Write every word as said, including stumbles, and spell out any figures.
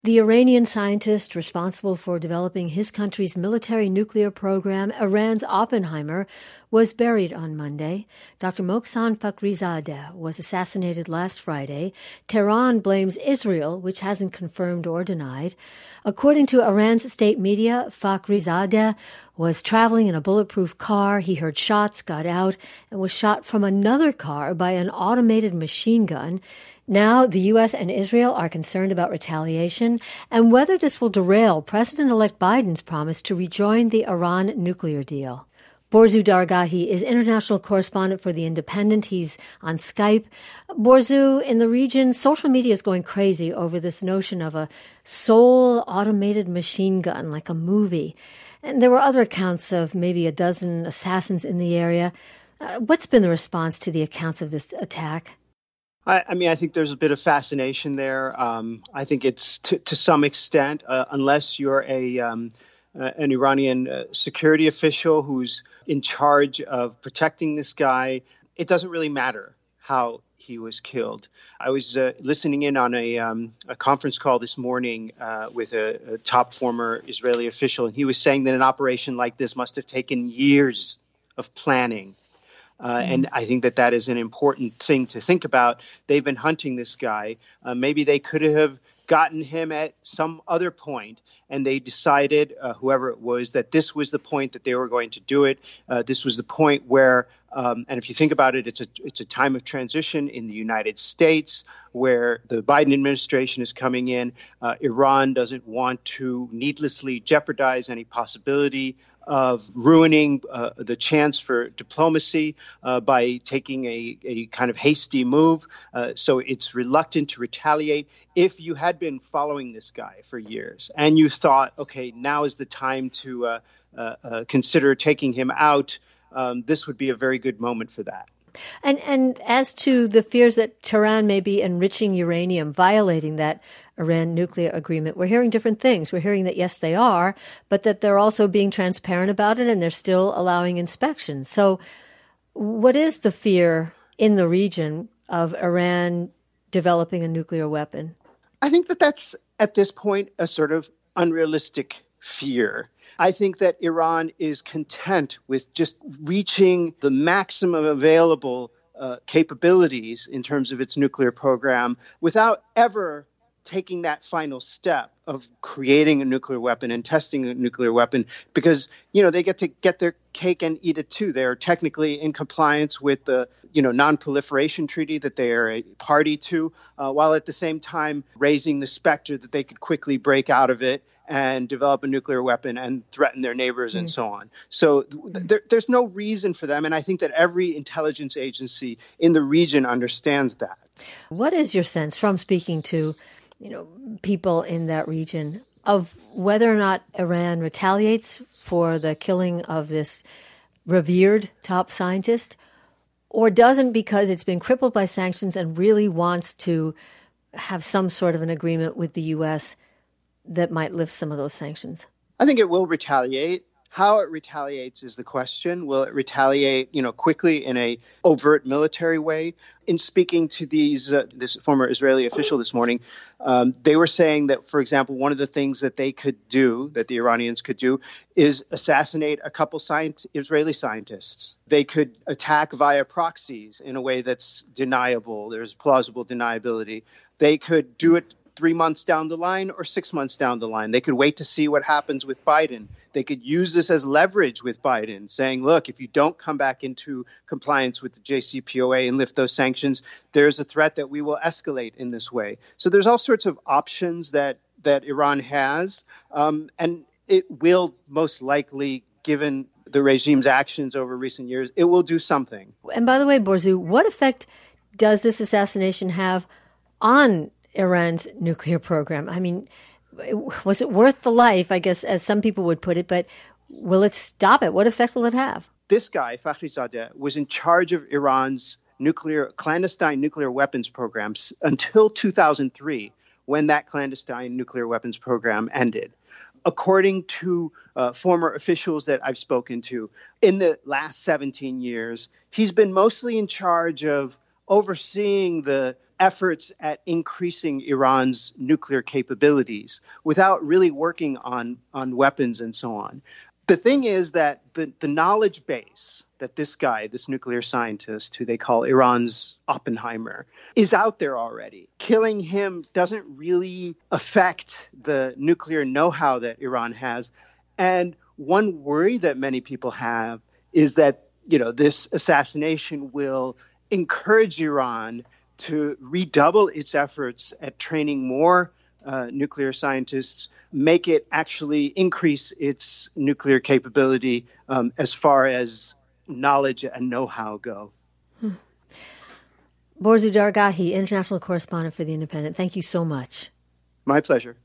The Iranian scientist responsible for developing his country's military nuclear program, Iran's Oppenheimer, was buried on Monday. Doctor Mohsen Fakhrizadeh was assassinated last Friday. Tehran blames Israel, which hasn't confirmed or denied. According to Iran's state media, Fakhrizadeh was traveling in a bulletproof car. He heard shots, got out, and was shot from another car by an automated machine gun. Now, the U S and Israel are concerned about retaliation and whether this will derail President-elect Biden's promise to rejoin the Iran nuclear deal. Borzu Dargahi is international correspondent for The Independent. He's on Skype. Borzu, in the region, social media is going crazy over this notion of a sole automated machine gun, like a movie. And there were other accounts of maybe a dozen assassins in the area. Uh, what's been the response to the accounts of this attack? I, I mean, I think there's a bit of fascination there. Um, I think it's to, to some extent, uh, unless you're a um, uh, an Iranian uh, security official who's in charge of protecting this guy, it doesn't really matter how he was killed. I was uh, listening in on a, um, a conference call this morning uh, with a, a top former Israeli official, and he was saying that an operation like this must have taken years of planning. Uh, and I think that that is an important thing to think about. They've been hunting this guy. Uh, maybe they could have gotten him at some other point, and they decided, uh, whoever it was, that this was the point that they were going to do it. Uh, this was the point where, um, and if you think about it, it's a it's a time of transition in the United States where the Biden administration is coming in. Uh, Iran doesn't want to needlessly jeopardize any possibility of ruining uh, the chance for diplomacy uh, by taking a, a kind of hasty move. Uh, so it's reluctant to retaliate. If you had been following this guy for years and you thought, okay, now is the time to uh, uh, uh, consider taking him out, um, this would be a very good moment for that. And and as to the fears that Tehran may be enriching uranium, violating that Iran nuclear agreement, we're hearing different things. We're hearing that, yes, they are, but that they're also being transparent about it and they're still allowing inspections. So what is the fear in the region of Iran developing a nuclear weapon? I think that that's, at this point, a sort of unrealistic fear. I think that Iran is content with just reaching the maximum available uh, capabilities in terms of its nuclear program without ever taking that final step of creating a nuclear weapon and testing a nuclear weapon, because, you know, they get to get their cake and eat it too. They're technically in compliance with the, you know, non-proliferation treaty that they are a party to, uh, while at the same time raising the specter that they could quickly break out of it and develop a nuclear weapon and threaten their neighbors mm. and so on. So th- there, there's no reason for them. And I think that every intelligence agency in the region understands that. What is your sense from speaking to, you know, people in that region of whether or not Iran retaliates for the killing of this revered top scientist, or doesn't because it's been crippled by sanctions and really wants to have some sort of an agreement with the U S that might lift some of those sanctions? I think it will retaliate. How it retaliates is the question. Will it retaliate, you know, quickly in a overt military way? In speaking to these, uh, this former Israeli official this morning, um, they were saying that, for example, one of the things that they could do, that the Iranians could do, is assassinate a couple science, Israeli scientists. They could attack via proxies in a way that's deniable. There's plausible deniability. They could do it three months down the line or six months down the line. They could wait to see what happens with Biden. They could use this as leverage with Biden, saying, look, if you don't come back into compliance with the J C P O A and lift those sanctions, there's a threat that we will escalate in this way. So there's all sorts of options that, that Iran has, um, and it will most likely, given the regime's actions over recent years, it will do something. And by the way, Borzu, what effect does this assassination have on Iran's nuclear program? I mean, was it worth the life, I guess, as some people would put it, but will it stop it? What effect will it have? This guy, Fakhrizadeh, was in charge of Iran's nuclear clandestine nuclear weapons programs until two thousand three, when that clandestine nuclear weapons program ended. According to uh, former officials that I've spoken to, in the last seventeen years, he's been mostly in charge of overseeing the efforts at increasing Iran's nuclear capabilities without really working on, on weapons and so on. The thing is that the, the knowledge base that this guy, this nuclear scientist, who they call Iran's Oppenheimer, is out there already. Killing him doesn't really affect the nuclear know-how that Iran has. And one worry that many people have is that, you know, this assassination will encourage Iran to redouble its efforts at training more uh, nuclear scientists, make it actually increase its nuclear capability um, as far as knowledge and know-how go. Hmm. Borzu Dargahi, international correspondent for The Independent. Thank you so much. My pleasure.